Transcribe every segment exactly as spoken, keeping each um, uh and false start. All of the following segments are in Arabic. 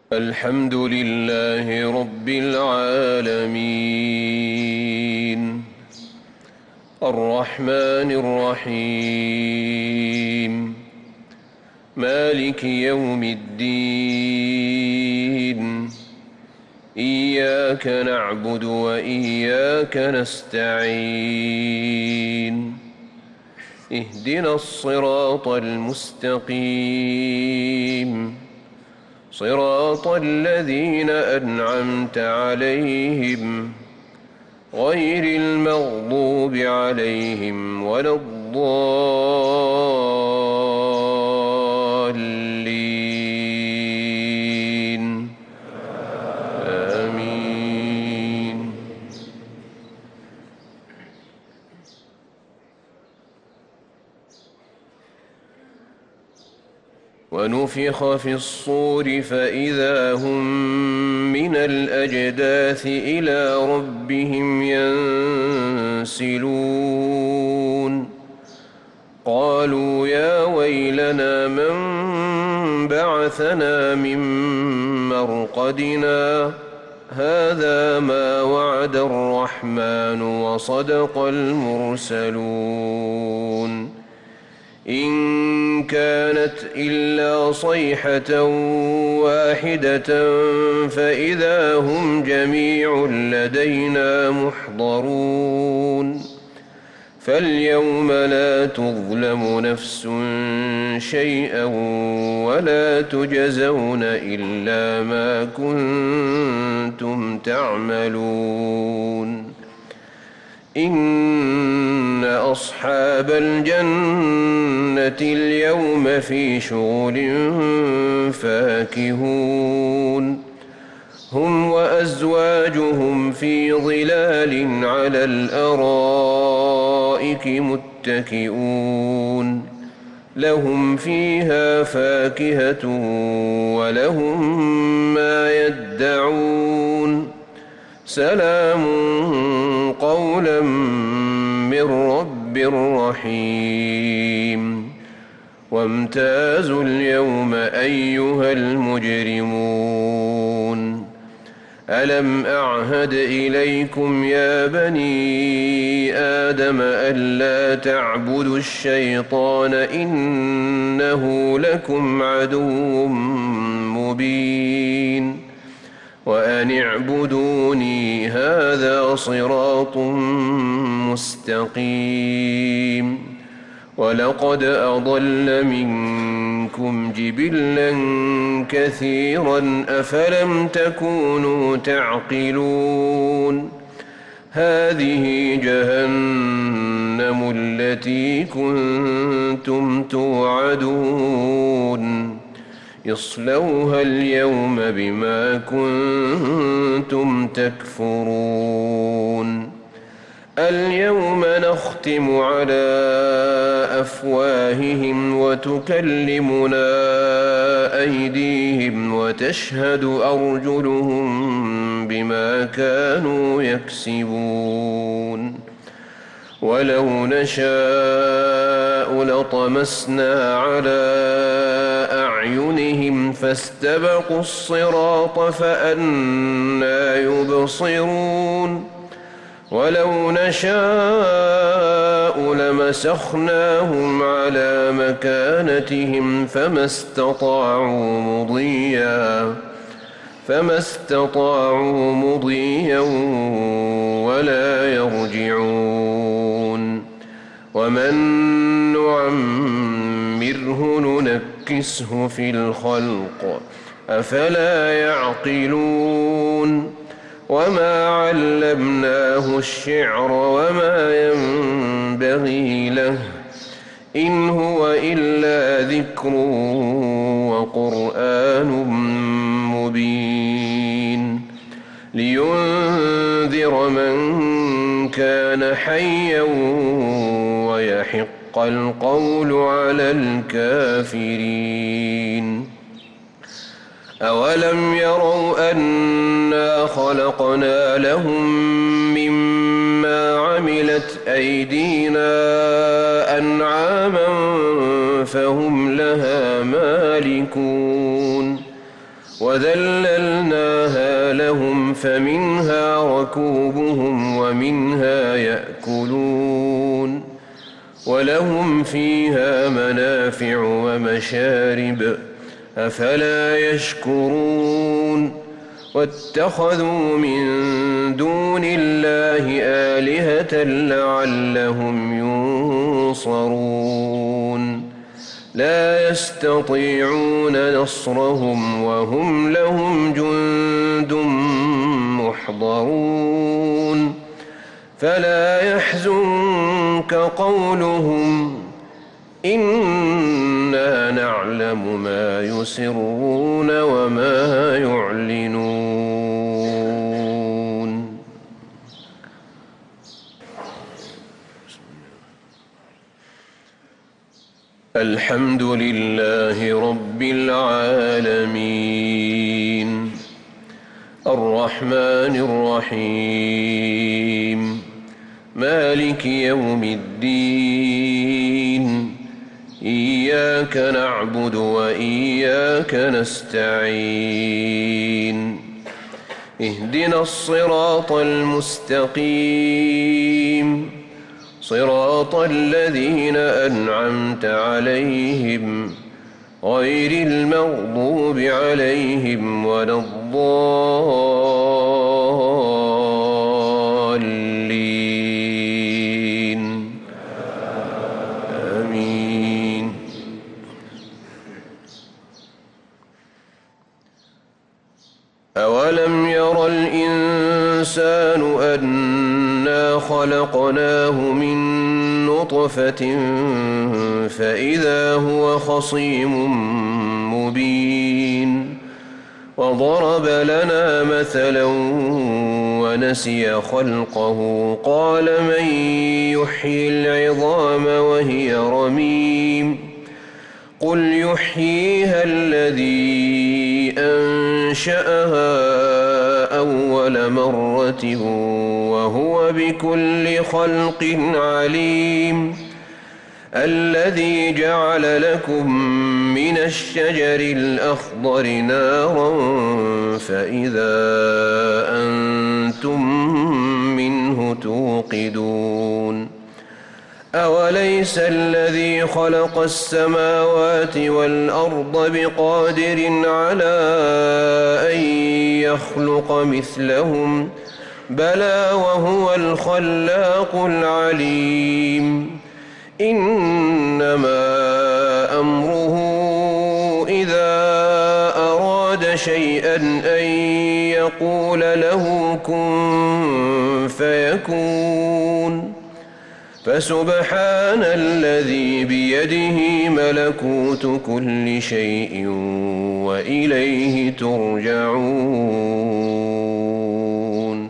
الحمد لله رب العالمين الرحمن الرحيم مالك يوم الدين إياك نعبد وإياك نستعين اهدنا الصراط المستقيم صراط الذين أنعمت عليهم غير المغضوب عليهم ولا الضالين آمين. ونفخ في الصور فإذا هم من الأجداث إلى ربهم ينسلون قالوا يا ويلنا من بعثنا من مرقدنا هذا ما وعد الرحمن وصدق المرسلون إن كانت إلا صيحة واحدة فإذا هم جميع لدينا محضرون فاليوم لا تظلم نفس شيئا ولا تجزون إلا ما كنتم تعملون إن أصحاب الجنة اليوم في شغل فاكهون هم وأزواجهم في ظلال على الأرائك متكئون لهم فيها فاكهة ولهم ما يدعون سلام قولا من رب رحيم وامتازوا اليوم أيها المجرمون ألم أعهد إليكم يا بني آدم ألا تعبدوا الشيطان إنه لكم عدو مبين وأن اعبدوني هذا صراط مستقيم ولقد أضل منكم جبلا كثيرا أفلم تكونوا تعقلون هذه جهنم التي كنتم توعدون اصلوها اليوم بما كنتم تكفرون اليوم نختم على أفواههم وتكلمنا أيديهم وتشهد أرجلهم بما كانوا يكسبون ولو نشاء لطمسنا على أعينهم فاستبقوا الصراط فأنى يبصرون ولو نشاء لمسخناهم على مكانتهم فما استطاعوا مضيا فما استطاعوا مضيا ولا يرجعون ومن نعمره ننكسه في الخلق أفلا يعقلون وما علمناه الشعر وما ينبغي له إن هو إلا ذكر وقرآن مبين لينذر من كان حيا ويحق القول على الكافرين أولم يروا أنا خلقنا لهم مما عملت أيدينا أنعاما فهم لها مالكون وذللناها لهم فمنها ركوبهم ومنها يأكلون ولهم فيها منافع ومشارب أفلا يشكرون واتخذوا من دون الله آلهة لعلهم ينصرون لا يستطيعون نصرهم وهم لهم جند محضرون فلا يحزنك قولهم إنا نعلم ما يسرون وما يعلنون. الحمد لله رب العالمين الرحمن الرحيم مالك يوم الدين إياك نعبد وإياك نستعين اهدنا الصراط المستقيم صراط الذين أنعمت عليهم غير المغضوب عليهم ولا الضالين آمين. أولم ير الإنسان أنا خلقناه من نطفة فإذا هو خصيم مبين وضرب لنا مثلا ونسي خلقه قال من يحيي العظام وهي رميم قل يحييها الذي أنشأها أول مرة وهو بكل خلق عليم الذي جعل لكم من الشجر الأخضر نارا فإذا أنتم منه توقدون أوليس الذي خلق السماوات والأرض بقادر على أن يخلق مثلهم بلى وهو الخلاق العليم إنما أمره إذا أراد شيئا أن يقول له كن فيكون فسبحان الذي بيده ملكوت كل شيء وإليه ترجعون.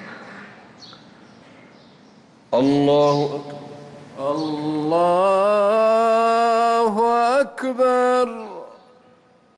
الله أكبر. الله أكبر.